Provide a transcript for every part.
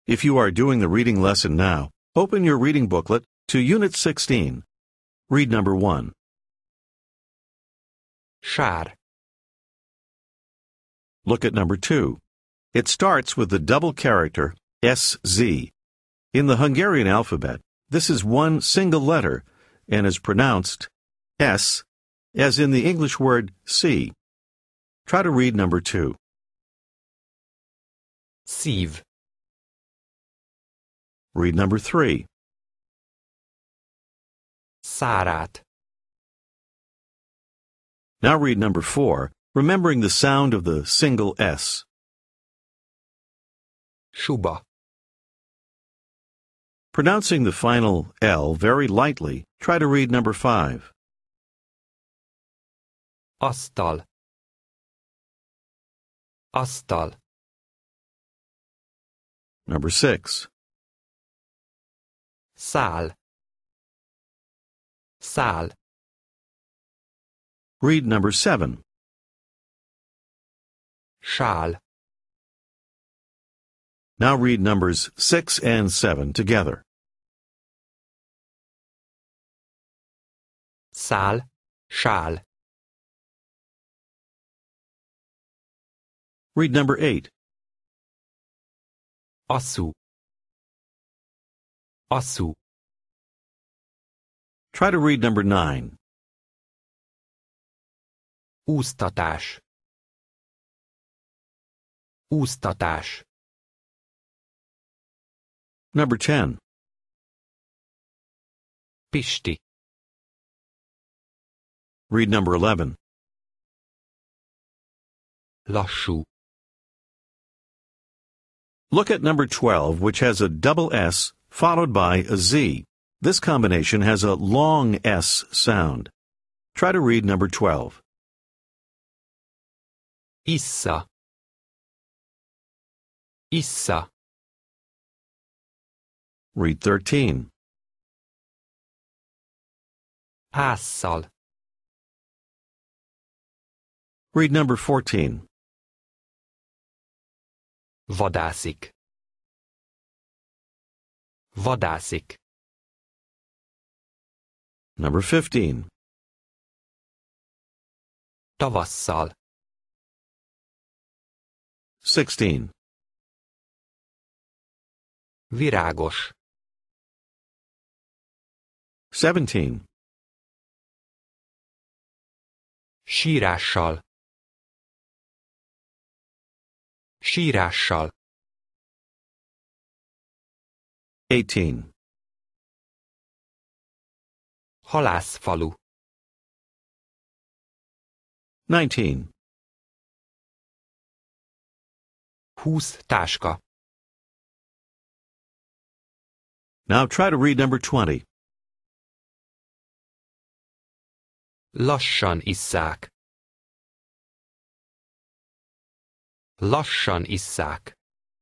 If you are doing the reading lesson now, open your reading booklet to Unit 16. Read number 1. Sár. Look at number 2. It starts with the double character SZ. In the Hungarian alphabet, this is one single letter and is pronounced S, as in the English word see. Try to read number 2. Szív. Read number 3. Szárát. Now read number 4, remembering the sound of the single S. Suba. Pronouncing the final L very lightly, try to read number 5. Asztal. Asztal. Number 6. Szál. Szál. Read number 7. Sál. Now read numbers 6 and 7 together. Szál. Sál. Read number 8. Asszú. Asszú. Try to read number 9. Úsztatás. Úsztatás. Number 10. Pisti. Read number 11. Lassú. Look at number 12, which has a double S followed by a Z. This combination has a long S sound. Try to read number 12. Issza. Issza. Read 13. Ásszal. Read number 14. Vadászik. Vadászik. Number 15. Tavasszal. 16. Virágos. 17. Sírással. Sírással. 18. Halászfalu. 19. 20 táska. Now try to read number 20. Lassan isszák. Lassan isszák.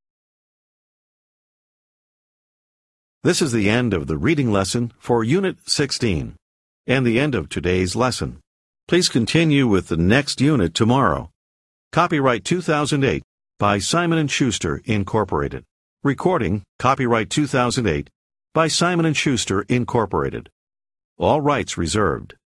This is the end of the reading lesson for Unit 16 and the end of today's lesson. Please continue with the next unit tomorrow. Copyright 2008 by Simon & Schuster, Incorporated. Recording, copyright 2008 by Simon & Schuster, Incorporated. All rights reserved.